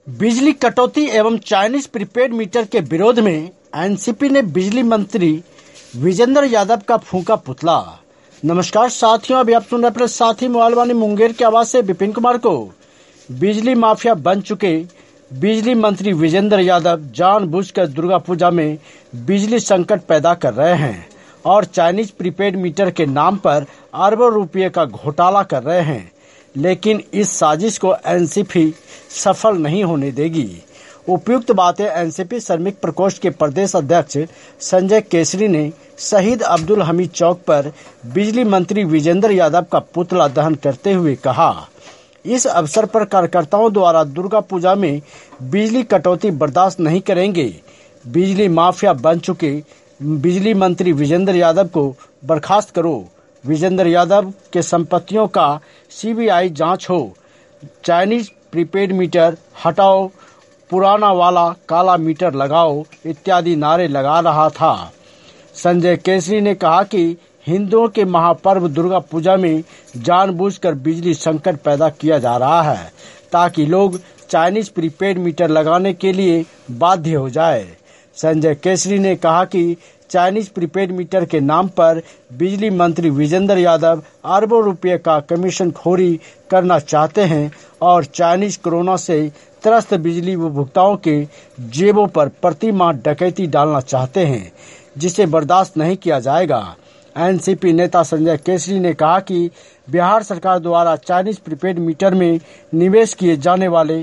बिजली कटौती एवं चाइनीज प्रीपेड मीटर के विरोध में एनसीपी ने बिजली मंत्री विजेंद्र यादव का फूंका पुतला। नमस्कार साथियों, अभी आप सुन रहे अपने साथी मोबाइल वाली मुंगेर की आवाज से विपिन कुमार को। बिजली माफिया बन चुके बिजली मंत्री विजेंद्र यादव जानबूझकर दुर्गा पूजा में बिजली संकट पैदा कर रहे हैं और चाइनीज प्रीपेड मीटर के नाम पर अरबों रुपये का घोटाला कर रहे हैं, लेकिन इस साजिश को एनसीपी सफल नहीं होने देगी। उपयुक्त बातें एनसीपी श्रमिक प्रकोष्ठ के प्रदेश अध्यक्ष संजय केसरी ने शहीद अब्दुल हमीद चौक पर बिजली मंत्री विजेंद्र यादव का पुतला दहन करते हुए कहा। इस अवसर पर कार्यकर्ताओं द्वारा दुर्गा पूजा में बिजली कटौती बर्दाश्त नहीं करेंगे। बिजली माफिया बन चुके बिजली मंत्री विजेंद्र यादव को बर्खास्त करो। विजेंद्र यादव के संपत्तियों का सीबीआई जांच हो। चाइनीज प्रीपेड मीटर हटाओ, पुराना वाला काला मीटर लगाओ इत्यादि नारे लगा रहा था। संजय केसरी ने कहा कि हिंदुओं के महापर्व दुर्गा पूजा में जानबूझकर बिजली संकट पैदा किया जा रहा है ताकि लोग चाइनीज प्रीपेड मीटर लगाने के लिए बाध्य हो जाए। संजय केसरी ने कहा कि चाइनीज प्रीपेड मीटर के नाम पर बिजली मंत्री विजेंद्र यादव अरबों रुपये का कमीशन खोरी करना चाहते हैं और चाइनीज कोरोना से त्रस्त बिजली उपभोक्ताओं के जेबों पर प्रति माह डकैती डालना चाहते हैं, जिसे बर्दाश्त नहीं किया जाएगा। एनसीपी नेता संजय केसरी ने कहा कि बिहार सरकार द्वारा चाइनीज प्रीपेड मीटर में निवेश किए जाने वाले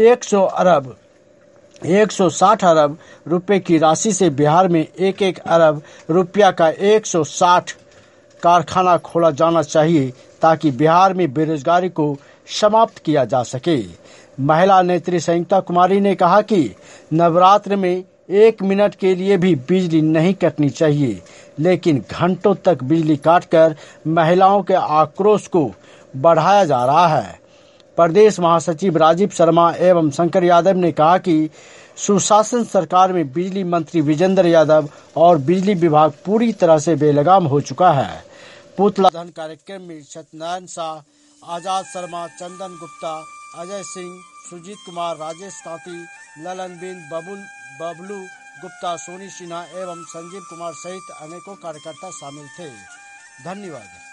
160 अरब रुपए की राशि से बिहार में 1 अरब रुपया का 160 कारखाना खोला जाना चाहिए ताकि बिहार में बेरोजगारी को समाप्त किया जा सके। महिला नेत्री संयुक्ता कुमारी ने कहा कि नवरात्र में 1 मिनट के लिए भी बिजली नहीं कटनी चाहिए, लेकिन घंटों तक बिजली काटकर महिलाओं के आक्रोश को बढ़ाया जा रहा है। प्रदेश महासचिव राजीव शर्मा एवं शंकर यादव ने कहा कि सुशासन सरकार में बिजली मंत्री विजेंद्र यादव और बिजली विभाग पूरी तरह से बेलगाम हो चुका है। पुतला दहन कार्यक्रम में सत्यनारायण शाह, आजाद शर्मा, चंदन गुप्ता, अजय सिंह, सुजीत कुमार, राजेश तांती, ललन बिंद, बबलू गुप्ता, सोनी सिन्हा एवं संजीव कुमार सहित अनेकों कार्यकर्ता शामिल थे। धन्यवाद।